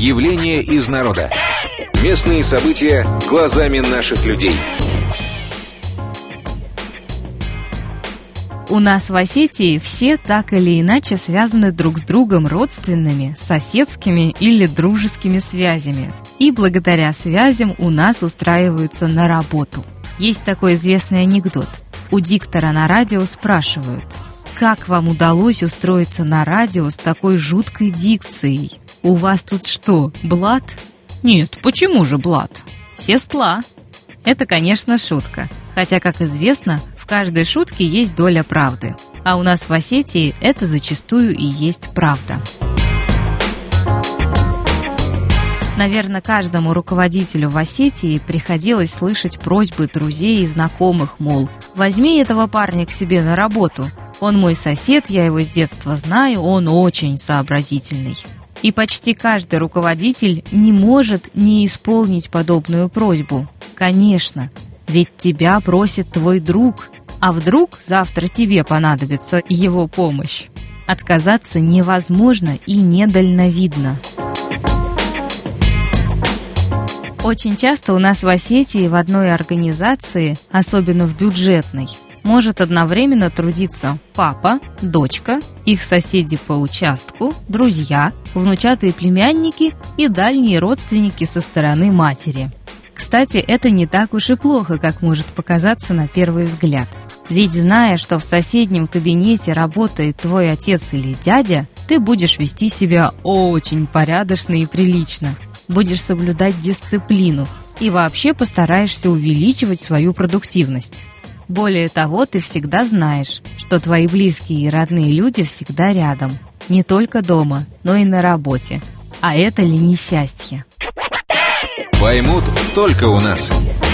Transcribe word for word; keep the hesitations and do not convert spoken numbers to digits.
Явления из народа. Местные события глазами наших людей. У нас в Осетии все так или иначе связаны друг с другом родственными, соседскими или дружескими связями. И благодаря связям у нас устраиваются на работу. Есть такой известный анекдот. У диктора на радио спрашивают: «Как вам удалось устроиться на радио с такой жуткой дикцией? У вас тут что, блат?» «Нет, почему же блат? Сестла». Это, конечно, шутка. Хотя, как известно, в каждой шутке есть доля правды. А у нас в Осетии это зачастую и есть правда. Наверное, каждому руководителю в Осетии приходилось слышать просьбы друзей и знакомых, мол, возьми этого парня к себе на работу. Он мой сосед, я его с детства знаю, он очень сообразительный. И почти каждый руководитель не может не исполнить подобную просьбу. Конечно, ведь тебя просит твой друг, а вдруг завтра тебе понадобится его помощь. Отказаться невозможно и недальновидно. Очень часто у нас в Осетии в одной организации, особенно в бюджетной, может одновременно трудиться папа, дочка, их соседи по участку, друзья, внучатые племянники и дальние родственники со стороны матери. Кстати, это не так уж и плохо, как может показаться на первый взгляд. Ведь зная, что в соседнем кабинете работает твой отец или дядя, ты будешь вести себя очень порядочно и прилично, будешь соблюдать дисциплину и вообще постараешься увеличивать свою продуктивность. Более того, ты всегда знаешь, что твои близкие и родные люди всегда рядом, не только дома, но и на работе. А это ли не счастье? Поймут только у нас.